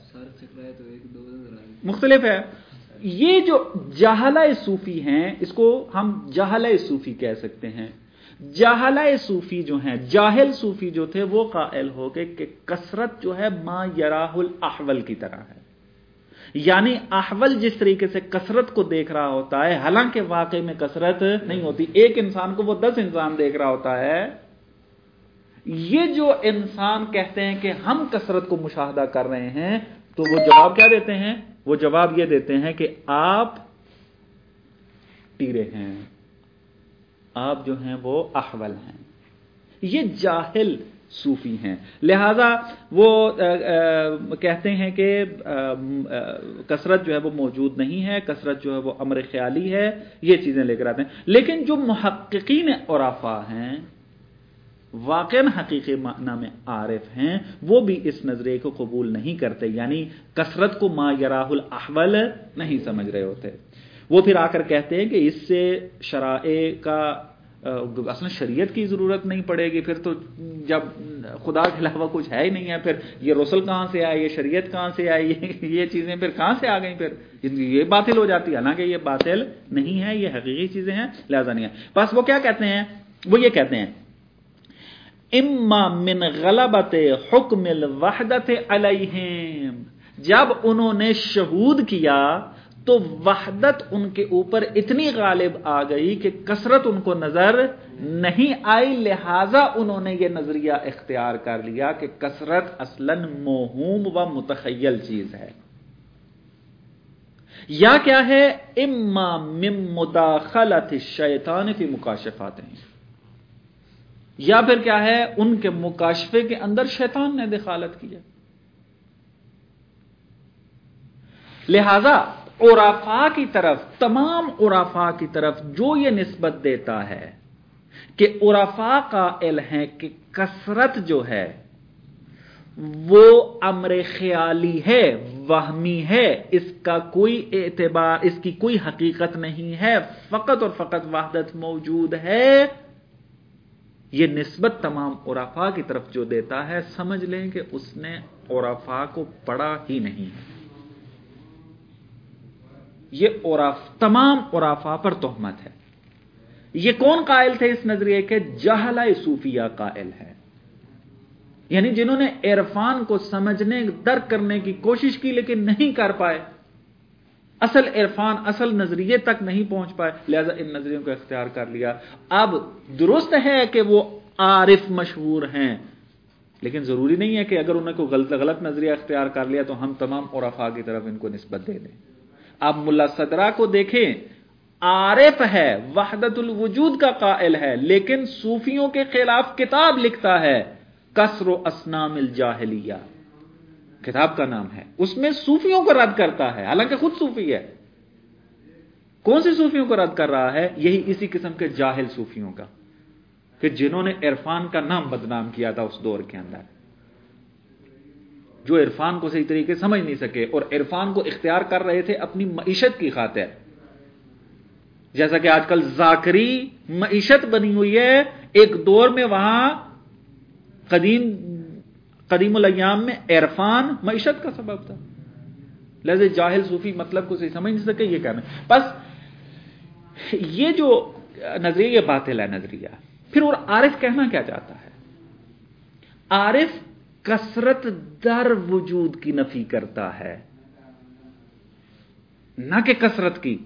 मुख्तलिफ है। ये जो जाहला सूफी हैं, इसको हम जाहला सूफी कह सकते हैं। जाहला सूफी जो हैं, जाहिल सूफी जो थे, वो कायल हो गए कि कसरत जो है मा यराहुल अहवल की तरह है। यानी अहवल जिस तरीके से कसरत को देख रहा होता है, हालांकि वाकई में कसरत नहीं होती, एक इंसान को वो दस इंसान देख रहा होता है। ये जो इंसान कहते हैं कि हम कसरत को मुशाहदा कर रहे हैं, तो वो जवाब क्या देते हैं? वो जवाब ये देते हैं कि आप टीरे हैं, आप जो हैं वो अहवल हैं। ये जाहिल सूफी हैं। लिहाजा वो आ, आ, कहते हैं कि कसरत जो है वो मौजूद नहीं है, कसरत जो है वो अमर ख्याली है, ये चीजें लेकर आते हैं। लेकिन जो मुहक्किकीन उराफा हैं, वाक़न हकीकी माना में आरिफ हैं, वो भी इस नजरिए को कबूल नहीं करते, यानी कसरत को मा यराहुल अहवल नहीं समझ रहे होते। वो फिर आकर कहते हैं कि इससे शराए का असल शरीयत की जरूरत नहीं पड़ेगी, फिर तो जब खुदा के अलावा कुछ है ही नहीं है, फिर ये रसूल कहां से आए, ये शरीयत कहां से आई, ये, ये चीजें फिर कहां से आ गई, फिर ये बातिल हो जाती है। हालांकि ये बातिल नहीं है, ये हकीकी चीजें हैं, लिहाजा नहीं है। बस वो क्या कहते हैं? वो ये कहते हैं इम्मा मिन गलबत हुक्मिल वहदत अलैहिम, जब उन्होंने शहूद किया तो वहदत उनके ऊपर इतनी गालिब आ गई कि कसरत उनको नजर नहीं आई, लिहाजा उन्होंने यह नजरिया इख्तियार कर लिया कि कसरत असलन मोहूम व मुतखय्यल चीज है। या क्या है? इम्मा मिन मुदाखलत शैतान फी मुकाशफातिही, या फिर क्या है? उनके मुकाशफे के अंदर शैतान ने दखालत किया। लिहाजा उराफा की तरफ, तमाम उराफा की तरफ जो ये निस्बत देता है कि उराफा कायल हैं कि कसरत जो है वो अमर ख्याली है, वहमी है, इसका कोई एतबार, इसकी कोई हकीकत नहीं है, फकत और फकत वहदत मौजूद है, یہ نسبت تمام عرفاء کی طرف جو دیتا ہے سمجھ لیں کہ اس نے عرفاء کو پڑھا ہی نہیں ہے. یہ عرف تمام عرفاء پر تہمت ہے. یہ کون قائل تھے اس نظریے کے؟ جہلہ صوفیہ قائل ہے، یعنی جنہوں نے عرفان کو سمجھنے درک کرنے کی کوشش کی لیکن نہیں کر پائے، اصل عرفان اصل نظریے تک نہیں پہنچ پائے، لہذا ان نظریوں کو اختیار کر لیا. اب درست ہے کہ وہ عارف مشہور ہیں، لیکن ضروری نہیں ہے کہ اگر انہوں نے کوئی غلط غلط نظریہ اختیار کر لیا تو ہم تمام عرفاء کی طرف ان کو نسبت دے دیں. اب ملا صدرہ کو دیکھیں، عارف ہے، وحدت الوجود کا قائل ہے، لیکن صوفیوں کے خلاف کتاب لکھتا ہے، کسر و اصنام الجاہلیہ کتاب کا نام ہے. اس میں صوفیوں کو رد کرتا ہے، حالانکہ خود صوفی ہے. کون سی صوفیوں کو رد کر رہا ہے؟ یہی اسی قسم کے جاہل صوفیوں کا، کہ جنہوں نے عرفان کا نام بدنام کیا تھا اس دور کے اندر، جو عرفان کو صحیح طریقے سمجھ نہیں سکے اور عرفان کو اختیار کر رہے تھے اپنی معیشت کی خاطر. جیسا کہ آج کل ذاکری معیشت بنی ہوئی ہے، ایک دور میں وہاں قدیم قدیم الایام میں عرفان معیشت کا سبب تھا. لہذا جاہل صوفی مطلب کو صحیح سمجھ نہیں سکے، یہ کہنا. بس یہ جو نظریہ یہ باطل ہے نظریہ. پھر اور عارف کہنا کیا چاہتا ہے؟ عارف کثرت در وجود کی نفی کرتا ہے، نہ کہ کثرت کی.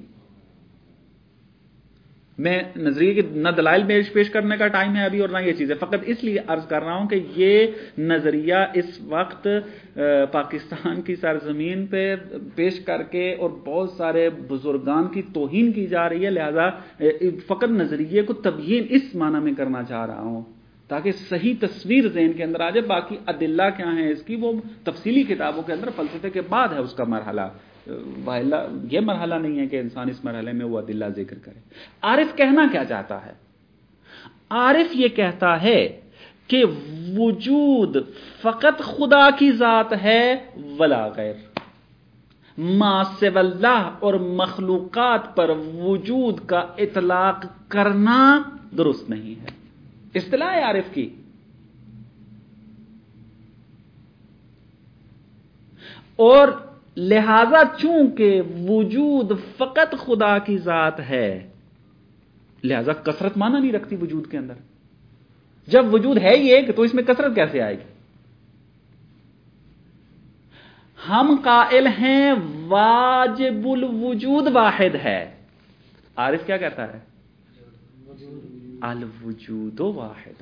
میں نظریے کے نہ دلائل پیش پیش کرنے کا ٹائم ہے ابھی اور نہ یہ چیزیں، فقط اس لیے عرض کر رہا ہوں کہ یہ نظریہ اس وقت پاکستان کی سرزمین پہ پیش کر کے اور بہت سارے بزرگان کی توہین کی جا رہی ہے. لہذا فقط نظریے کو تبیین اس معنی میں کرنا چاہ رہا ہوں تاکہ صحیح تصویر ذہن کے اندر آ جائے. باقی ادلہ کیا ہیں اس کی وہ تفصیلی کتابوں کے اندر فلسفے کے بعد ہے اس کا مرحلہ. یہ مرحلہ نہیں ہے کہ انسان اس مرحلے میں وہ ادلہ ذکر کرے. عارف کہنا کیا چاہتا ہے؟ عارف یہ کہتا ہے کہ وجود فقط خدا کی ذات ہے ولا غیر. ما سوی اللہ اور مخلوقات پر وجود کا اطلاق کرنا درست نہیں ہے. اصطلاح عارف کی. اور لہذا چونکہ وجود فقط خدا کی ذات ہے، لہذا کثرت معنی نہیں رکھتی وجود کے اندر. جب وجود ہے ہی ایک تو اس میں کثرت کیسے آئے گی؟ ہم قائل ہیں واجب الوجود واحد ہے. عارف کیا کہتا ہے؟ الوجود واحد.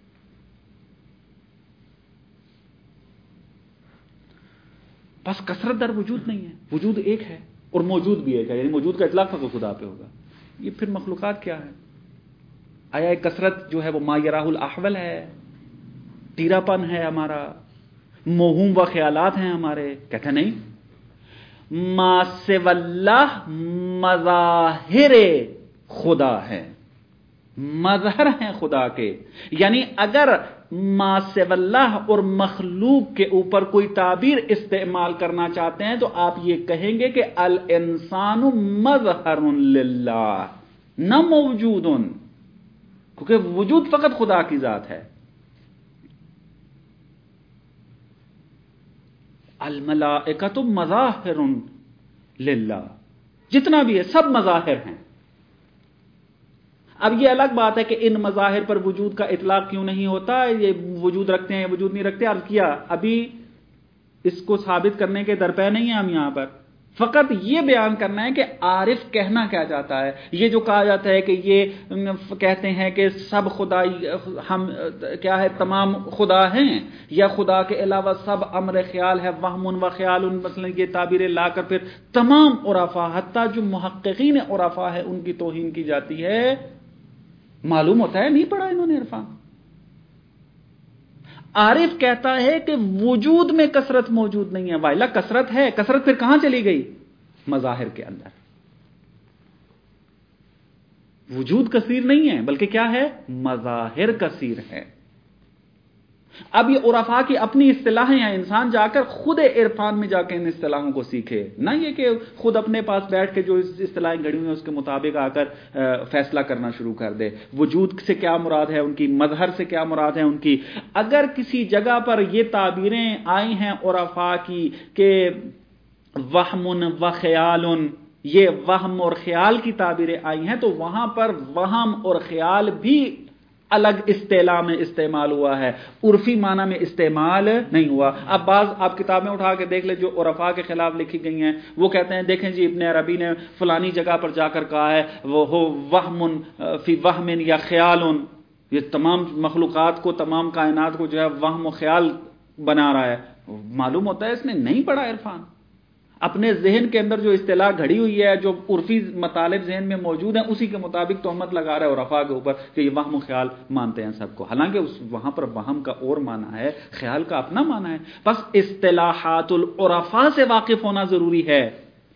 بس کثرت در وجود نہیں ہے، وجود ایک ہے اور موجود بھی ایک ہے، یعنی موجود کا اطلاق فقط خدا پہ ہوگا. یہ پھر مخلوقات کیا ہے؟ آیا کثرت جو ہے وہ ما یراہ الاحول ہے، ٹیرا پن ہے ہمارا، موہوم و خیالات ہیں ہمارے؟ کہتے نہیں. ما سوی اللہ مظاہر خدا ہے، مظہر ہیں خدا کے. یعنی اگر ما سوی اللہ اور مخلوق کے اوپر کوئی تعبیر استعمال کرنا چاہتے ہیں تو آپ یہ کہیں گے کہ الانسان مظہر للہ نہ موجود، کیونکہ وجود فقط خدا کی ذات ہے. الملائکۃ مظاہر للہ، جتنا بھی ہے سب مظاہر ہیں. اب یہ الگ بات ہے کہ ان مظاہر پر وجود کا اطلاق کیوں نہیں ہوتا، یہ وجود رکھتے ہیں یا وجود نہیں رکھتے. عرض کیا ابھی اس کو ثابت کرنے کے درپے نہیں ہیں ہم یہاں پر، فقط یہ بیان کرنا ہے کہ عارف کہنا کیا چاہتا ہے. یہ جو کہا جاتا ہے کہ یہ کہتے ہیں کہ سب خدا، ہم کیا ہے تمام خدا ہیں یا خدا کے علاوہ سب امر خیال ہے، وہم و خیال، مثلا یہ تعبیریں لا کر پھر تمام عرفاء حتیٰ جو محققین عرفاء ہے ان کی توہین کی جاتی ہے. معلوم ہوتا ہے نہیں پڑھا انہوں نے عرفان. عارف کہتا ہے کہ وجود میں کثرت موجود نہیں ہے. وائلہ کثرت ہے، کثرت پھر کہاں چلی گئی؟ مظاہر کے اندر. وجود کثیر نہیں ہے بلکہ کیا ہے؟ مظاہر کثیر ہے. اب یہ عرفا کی اپنی اصطلاحیں ہیں، انسان جا کر خود عرفان میں جا کے ان اصطلاحوں کو سیکھے، نہ یہ کہ خود اپنے پاس بیٹھ کے جو اصطلاحیں گھڑی ہوئی ہیں اس کے مطابق آ کر فیصلہ کرنا شروع کر دے۔ وجود سے کیا مراد ہے ان کی، مظہر سے کیا مراد ہے ان کی۔ اگر کسی جگہ پر یہ تعبیریں آئی ہیں عرفا کی کہ وہم و خیال، یہ وہم اور خیال کی تعبیریں آئی ہیں، تو وہاں پر وہم اور خیال بھی الگ اصطلاح میں استعمال ہوا ہے، عرفی معنی میں استعمال نہیں ہوا۔ اب بعض آپ کتابیں اٹھا کے دیکھ لیں جو عرفا کے خلاف لکھی گئی ہیں، وہ کہتے ہیں دیکھیں جی ابن عربی نے فلانی جگہ پر جا کر کہا ہے وہ ہو وہم فی وہم یا خیال، یہ تمام مخلوقات کو، تمام کائنات کو جو ہے وہم و خیال بنا رہا ہے۔ معلوم ہوتا ہے اس نے نہیں پڑھا عرفان، اپنے ذہن کے اندر جو اصطلاح گھڑی ہوئی ہے، جو عرفی مطالب ذہن میں موجود ہیں، اسی کے مطابق تہمت لگا رہا ہے عرفا کے اوپر کہ یہ وہم و خیال مانتے ہیں سب کو، حالانکہ اس وہاں پر وہم کا اور معنی ہے، خیال کا اپنا معنی ہے۔ بس اصطلاحات العرفا سے واقف ہونا ضروری ہے،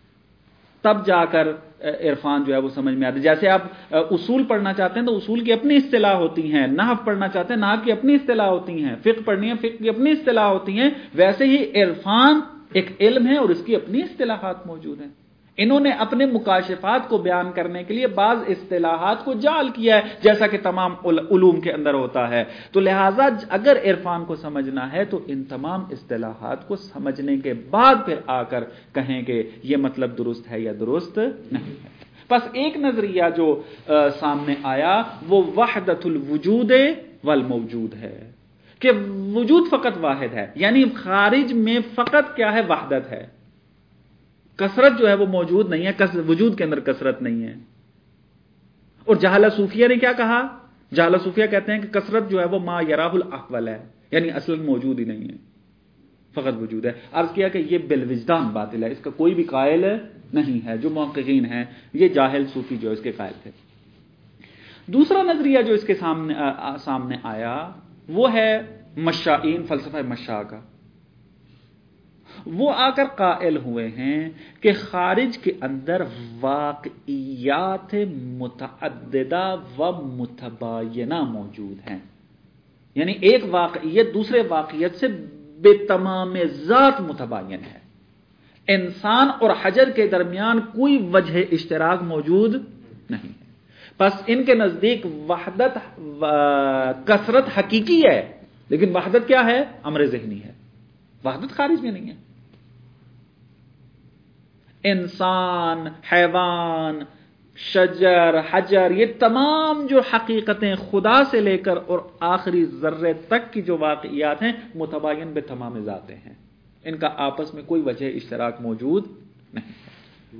تب جا کر عرفان جو ہے وہ سمجھ میں آتا ہے۔ جیسے آپ اصول پڑھنا چاہتے ہیں تو اصول کی اپنی اصطلاح ہوتی ہیں، نحو پڑھنا چاہتے ہیں نحو کی اپنی اصطلاح ہوتی ہیں، فقہ پڑھنی ہے فقہ کی اپنی اصطلاح ہوتی ہیں، ویسے ہی عرفان ایک علم ہے اور اس کی اپنی اصطلاحات موجود ہیں۔ انہوں نے اپنے مکاشفات کو بیان کرنے کے لیے بعض اصطلاحات کو جعل کیا ہے، جیسا کہ تمام علوم کے اندر ہوتا ہے۔ تو لہٰذا اگر عرفان کو سمجھنا ہے تو ان تمام اصطلاحات کو سمجھنے کے بعد پھر آ کر کہیں کہ یہ مطلب درست ہے یا درست نہیں ہے۔ بس ایک نظریہ جو سامنے آیا وہ وحدت الوجود والموجود ہے، کہ وجود فقط واحد ہے، یعنی خارج میں فقط کیا ہے، وحدت ہے، کثرت جو ہے وہ موجود نہیں ہے، وجود کے اندر کثرت نہیں ہے۔ اور جہالہ صوفیہ نے کیا کہا؟ جہالہ صوفیہ کہتے ہیں کہ کثرت جو ہے وہ ما یراہ الاحول ہے، یعنی اصلا موجود ہی نہیں ہے، فقط وجود ہے۔ عرض کیا کہ یہ بالوجدان باطل ہے، اس کا کوئی بھی قائل نہیں ہے، جو محققین ہیں یہ جاہل صوفی جو اس کے قائل تھے۔ دوسرا نظریہ جو اس کے سامنے سامنے آیا وہ ہے مشائین، فلسفہ مشاء کا۔ وہ آ کر قائل ہوئے ہیں کہ خارج کے اندر واقعیات متعددہ و متباینہ موجود ہیں، یعنی ایک واقعیت دوسرے واقعیت سے بے تمام ذات متباین ہے۔ انسان اور حجر کے درمیان کوئی وجہ اشتراک موجود نہیں ہے، بس ان کے نزدیک وحدت کثرت حقیقی ہے، لیکن وحدت کیا ہے؟ امر ذہنی ہے، وحدت خارج میں نہیں ہے۔ انسان، حیوان، شجر، حجر، یہ تمام جو حقیقتیں خدا سے لے کر اور آخری ذرے تک کی جو واقعیات ہیں متباین بے تمام ذاتیں ہیں، ان کا آپس میں کوئی وجہ اشتراک موجود نہیں ہے،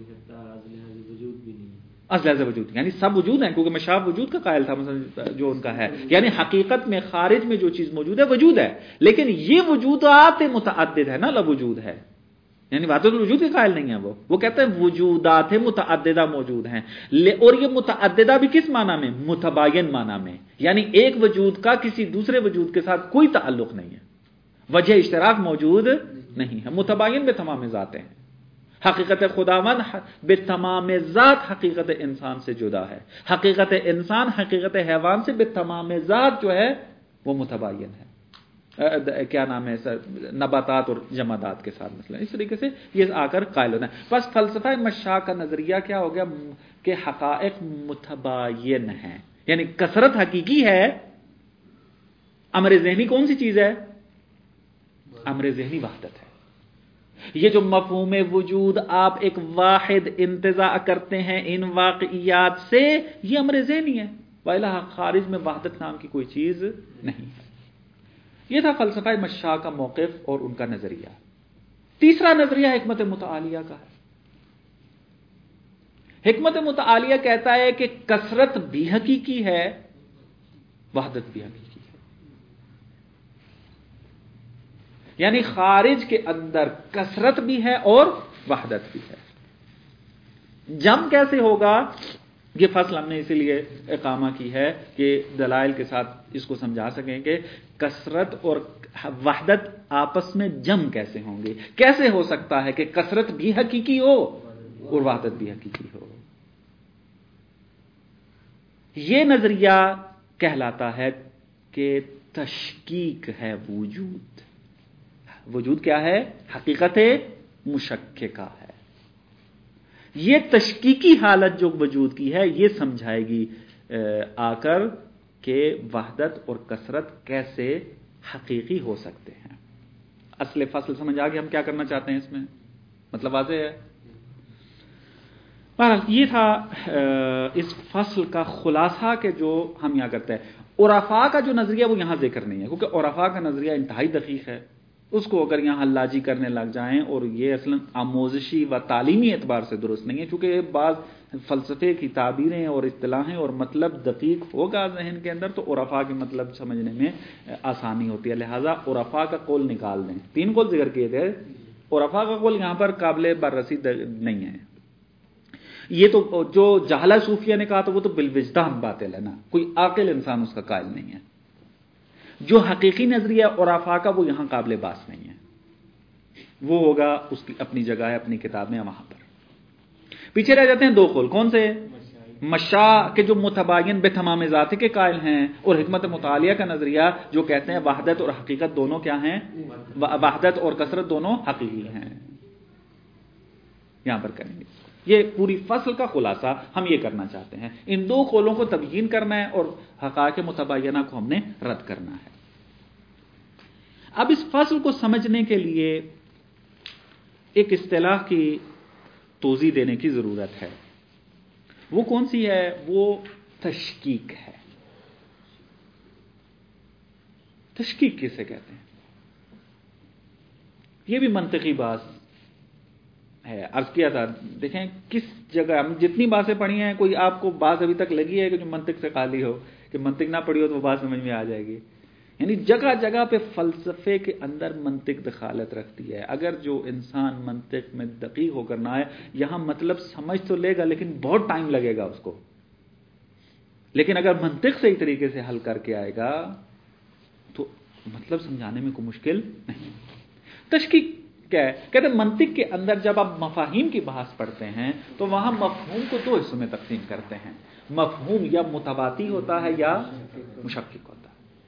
از لحاظ وجود، یعنی سب وجود ہیں، کیونکہ مشاب وجود کا قائل تھا مثلا جو ان کا ہے، یعنی حقیقت میں خارج میں جو چیز موجود ہے وجود ہے، لیکن یہ وجودات متعدد ہے، نہ لوجود ہے، یعنی وحدت الوجود کے قائل نہیں ہے وہ وہ کہتے ہیں وجودات متعددہ موجود ہیں، اور یہ متعددہ بھی کس معنی میں؟ متباین معنی میں، یعنی ایک وجود کا کسی دوسرے وجود کے ساتھ کوئی تعلق نہیں ہے، وجہ اشتراک موجود نہیں ہے، متباین بے تمام ذاتیں ہیں۔ حقیقت خداوند بے تمام ذات حقیقت انسان سے جدا ہے، حقیقت انسان حقیقت حیوان سے بے تمام ذات جو ہے وہ متباین ہے، کیا نام ہے سر، نباتات اور جمادات کے ساتھ مثلا، اس طریقے سے یہ آ کر قائل ہونا ہے۔ بس فلسفہ مشاء کا نظریہ کیا ہو گیا کہ حقائق متباین ہیں، یعنی کثرت حقیقی ہے، امر ذہنی کون سی چیز ہے؟ امر ذہنی وحدت ہے۔ یہ جو مفہوم وجود آپ ایک واحد انتزاع کرتے ہیں ان واقعیات سے، یہ امر ذہنی ہے، وَإِلَّا خارج میں وحدت نام کی کوئی چیز نہیں ہے۔ یہ تھا فلسفہ مشاء کا موقف اور ان کا نظریہ۔ تیسرا نظریہ حکمت متعالیہ کا ہے۔ حکمت متعالیہ کہتا ہے کہ کثرت بھی حقیقی ہے، وحدت بھی حقیقی ہے، یعنی خارج کے اندر کثرت بھی ہے اور وحدت بھی ہے۔ جم کیسے ہوگا؟ یہ فصل ہم نے اسی لیے اقامہ کی ہے کہ دلائل کے ساتھ اس کو سمجھا سکیں کہ کثرت اور وحدت آپس میں جم کیسے ہوں گے، کیسے ہو سکتا ہے کہ کثرت بھی حقیقی ہو اور وحدت بھی حقیقی ہو۔ یہ نظریہ کہلاتا ہے کہ تشکیک ہے وجود. وجود کیا ہے؟ حقیقت مشککہ ہے. یہ تشکیکی حالت جو وجود کی ہے یہ سمجھائے گی آ کر کہ وحدت اور کثرت کیسے حقیقی ہو سکتے ہیں. اصل فصل سمجھ آ گیا ہم کیا کرنا چاہتے ہیں اس میں؟ مطلب واضح ہے. بہرحال یہ تھا اس فصل کا خلاصہ کہ جو ہم یہاں کرتے ہیں. عرفاء کا جو نظریہ وہ یہاں ذکر نہیں ہے کیونکہ عرفاء کا نظریہ انتہائی دقیق ہے. اس کو اگر یہاں حلاجی کرنے لگ جائیں اور یہ اصلا آموزشی و تعلیمی اعتبار سے درست نہیں ہے چونکہ بعض فلسفے کی تعبیریں اور اصطلاحیں اور مطلب دقیق ہوگا ذہن کے اندر تو عرفاء کے مطلب سمجھنے میں آسانی ہوتی ہے. لہٰذا عرفاء کا قول نکال دیں. تین قول ذکر کیے تھے. عرفاء کا قول یہاں پر قابل بررسی نہیں ہے. یہ تو جو جہلہ صوفیہ نے کہا تھا وہ تو بالوجدان باطل ہے نا, کوئی عاقل انسان اس کا قائل نہیں ہے. جو حقیقی نظریہ عرفاء کا وہ یہاں قابل باس نہیں ہے. وہ ہوگا اس کی اپنی جگہ ہے اپنی کتاب میں وہاں پر. پیچھے رہ جاتے ہیں دو قول. کون سے؟ مشاء کے جو متباین بے تمام ذاتی کے قائل ہیں اور حکمت مطالعہ کا نظریہ جو کہتے ہیں وحدت اور حقیقت دونوں کیا ہیں؟ وحدت اور کثرت دونوں حقیقی ہیں. یہاں پر کریں گے. یہ پوری فصل کا خلاصہ ہم یہ کرنا چاہتے ہیں. ان دو قولوں کو تبیین کرنا ہے اور حقائق متبینہ کو ہم نے رد کرنا ہے. اب اس فصل کو سمجھنے کے لیے ایک اصطلاح کی توضیح دینے کی ضرورت ہے. وہ کون سی ہے؟ وہ تشکیک ہے. تشکیک کسے کہتے ہیں؟ یہ بھی منطقی بات ہے. عرض کیا تھا دیکھیں کس جگہ ہم جتنی باتیں پڑھی ہیں کوئی آپ کو بات ابھی تک لگی ہے کہ جو منطق سے خالی ہو کہ منطق نہ پڑھی ہو تو وہ بات سمجھ میں آ جائے گی. یعنی جگہ جگہ پہ فلسفے کے اندر منطق دخالت رکھتی ہے. اگر جو انسان منطق میں دقیق ہو کر نہ آئے یہاں مطلب سمجھ تو لے گا لیکن بہت ٹائم لگے گا اس کو. لیکن اگر منطق صحیح طریقے سے حل کر کے آئے گا تو مطلب سمجھانے میں کوئی مشکل نہیں. تشکیک کیا ہے؟ کہتے ہیں منطق کے اندر جب آپ مفاہیم کی بحث پڑھتے ہیں تو وہاں مفہوم کو دو حصوں میں تقسیم کرتے ہیں. مفہوم یا متواتی ہوتا ہے یا مشکک ہوتا ہے.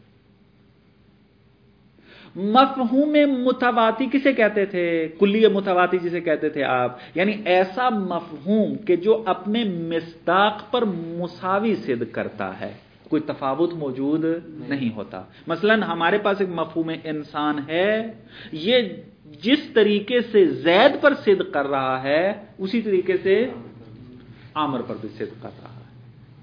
مفہوم متواتی کسے کہتے تھے؟ کلی متواتی جسے کہتے تھے آپ, یعنی ایسا مفہوم کہ جو اپنے مصداق پر مساوی صدق کرتا ہے, کوئی تفاوت موجود نہیں ہوتا. مثلا ہمارے پاس ایک مفہوم انسان ہے, یہ جس طریقے سے زید پر صدق کر رہا ہے اسی طریقے سے عامر پر بھی صدق کر رہا ہے.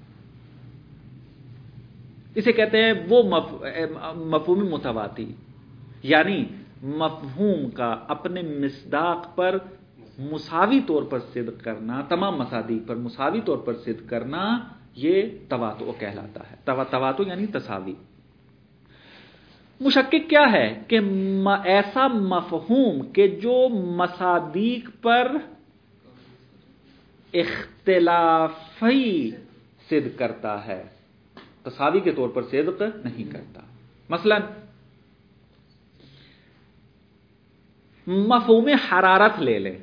اسے کہتے ہیں وہ مفہوم متواتی, یعنی مفہوم کا اپنے مصداق پر مساوی طور پر صدق کرنا, تمام مصادیق پر مساوی طور پر صدق کرنا, یہ تواتؤ کہلاتا ہے. تواتؤ یعنی تساوی. مشکک کیا ہے؟ کہ ایسا مفہوم کہ جو مصادیق پر اختلافی صدق کرتا ہے, تساوی کے طور پر صدق نہیں کرتا. مثلا مفہوم حرارت لے لیں.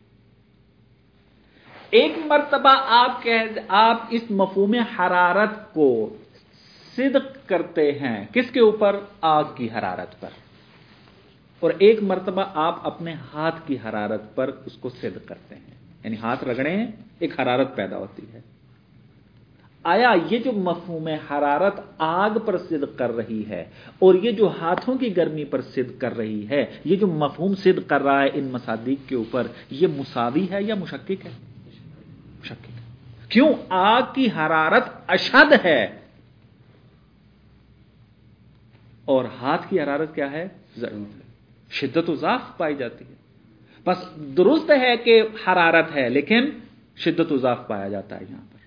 ایک مرتبہ آپ کہہ آپ اس مفہوم حرارت کو صدق کرتے ہیں کس کے اوپر؟ آگ کی حرارت پر, اور ایک مرتبہ آپ اپنے ہاتھ کی حرارت پر اس کو صدق کرتے ہیں, یعنی ہاتھ رگڑیں ایک حرارت پیدا ہوتی ہے. آیا یہ جو مفہوم حرارت آگ پر صدق کر رہی ہے اور یہ جو ہاتھوں کی گرمی پر صدق کر رہی ہے, یہ جو مفہوم صدق کر رہا ہے ان مصادیق کے اوپر, یہ مساوی ہے یا مشکک ہے؟ مشکک. کیوں؟ آگ کی حرارت اشد ہے اور ہاتھ کی حرارت کیا ہے؟ ضعیف ہے, شدت و ضعف پائی جاتی ہے. بس درست ہے کہ حرارت ہے لیکن شدت و ضعف پایا جاتا ہے یہاں پر.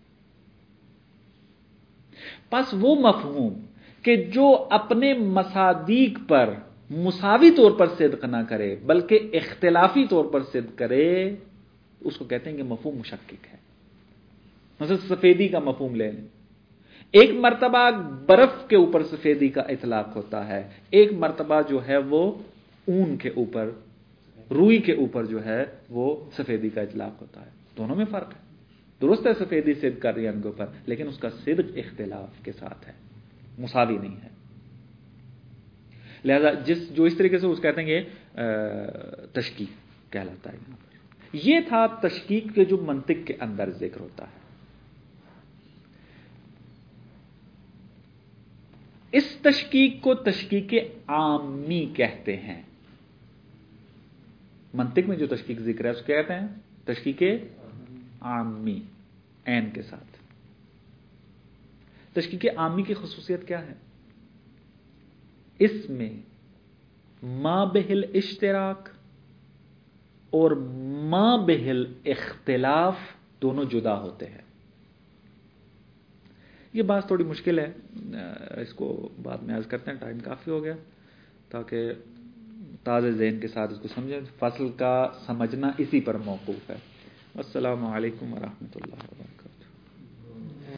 پس وہ مفہوم کہ جو اپنے مصادیق پر مساوی طور پر صدق نہ کرے بلکہ اختلافی طور پر صدق کرے, اس کو کہتے ہیں کہ مفہوم مشکک ہے. مثلا سفیدی کا مفہوم لے لیں. ایک مرتبہ برف کے اوپر سفیدی کا اطلاق ہوتا ہے, ایک مرتبہ جو ہے وہ اون کے اوپر, روئی کے اوپر جو ہے وہ سفیدی کا اطلاق ہوتا ہے. دونوں میں فرق ہے. درست ہے سفیدی صدق کر رہی ہے ان کے اوپر لیکن اس کا صدق اختلاف کے ساتھ ہے, مساوی نہیں ہے. لہذا جس جو اس طریقے سے اس کہتے ہیں کہ تشکیق کہلاتا ہے یہاں پر. یہ تھا تشکیق کے جو منطق کے اندر ذکر ہوتا ہے. اس تشکیق کو تشکیق عامی کہتے ہیں. منطق میں جو تشکیق ذکر ہے اس کو کہتے ہیں تشکیق عامی عین کے ساتھ. تشکیق عامی کی خصوصیت کیا ہے؟ اس میں ما بہل اشتراک اور ما بہل اختلاف دونوں جدا ہوتے ہیں. یہ بات تھوڑی مشکل ہے، اس کو بعد میں عرض کرتے ہیں، ٹائم کافی ہو گیا، تاکہ تازہ ذہن کے ساتھ اس کو سمجھیں. فصل کا سمجھنا اسی پر موقوف ہے. السلام علیکم ورحمۃ اللہ وبرکاتہ.